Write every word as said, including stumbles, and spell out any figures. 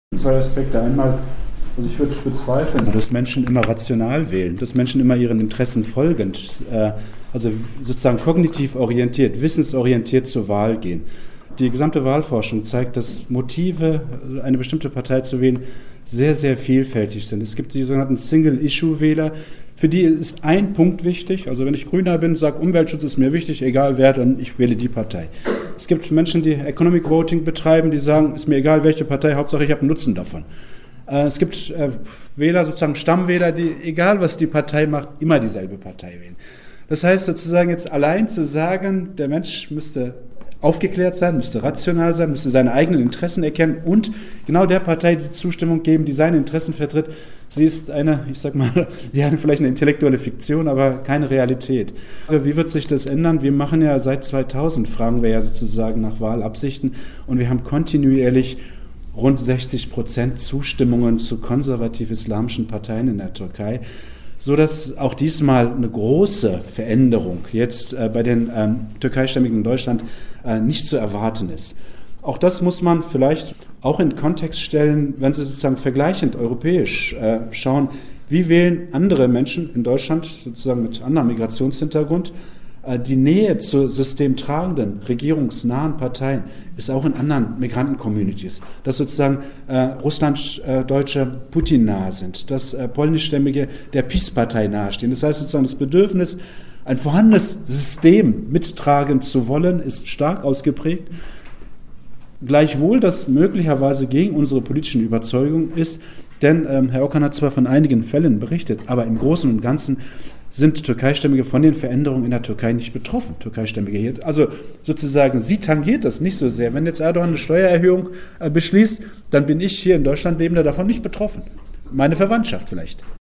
Zwei Aspekte. Einmal, also ich würde bezweifeln, dass Menschen immer rational wählen, dass Menschen immer ihren Interessen folgend, äh, also sozusagen kognitiv orientiert, wissensorientiert zur Wahl gehen. Die gesamte Wahlforschung zeigt, dass Motive, eine bestimmte Partei zu wählen, sehr, sehr vielfältig sind. Es gibt die sogenannten Single-Issue-Wähler, für die ist ein Punkt wichtig. Also wenn ich Grüner bin, sage Umweltschutz ist mir wichtig, egal wer, dann ich wähle die Partei. Es gibt Menschen, die Economic Voting betreiben, die sagen, ist mir egal welche Partei, Hauptsache ich habe einen Nutzen davon. Es gibt Wähler, sozusagen Stammwähler, die, egal was die Partei macht, immer dieselbe Partei wählen. Das heißt sozusagen jetzt allein zu sagen, der Mensch müsste aufgeklärt sein, müsste rational sein, müsste seine eigenen Interessen erkennen und genau der Partei die Zustimmung geben, die seine Interessen vertritt. Sie ist eine, ich sag mal, ja, vielleicht eine intellektuelle Fiktion, aber keine Realität. Wie wird sich das ändern? Wir machen ja seit zweitausend, fragen wir ja sozusagen nach Wahlabsichten und wir haben kontinuierlich rund sechzig Prozent Zustimmungen zu konservativ-islamischen Parteien in der Türkei, so dass auch diesmal eine große Veränderung jetzt äh, bei den ähm, Türkeistämmigen in Deutschland äh, nicht zu erwarten ist. Auch das muss man vielleicht auch in Kontext stellen, wenn Sie sozusagen vergleichend europäisch äh, schauen, wie wählen andere Menschen in Deutschland sozusagen mit anderem Migrationshintergrund. Äh, die Nähe zu systemtragenden, regierungsnahen Parteien ist auch in anderen Migranten-Communities, dass sozusagen äh, Russlanddeutsche Putin nahe sind, dass äh, polnischstämmige der PiS-Partei nahestehen. Das heißt sozusagen das Bedürfnis, ein vorhandenes System mittragen zu wollen, ist stark ausgeprägt. Gleichwohl, das möglicherweise gegen unsere politischen Überzeugungen ist, denn ähm, Herr Okan hat zwar von einigen Fällen berichtet, aber im Großen und Ganzen sind Türkeistämmige von den Veränderungen in der Türkei nicht betroffen. Türkeistämmige hier, also sozusagen, sie tangiert das nicht so sehr. Wenn jetzt Erdogan eine Steuererhöhung äh, beschließt, dann bin ich hier in Deutschland Lebender davon nicht betroffen. Meine Verwandtschaft vielleicht.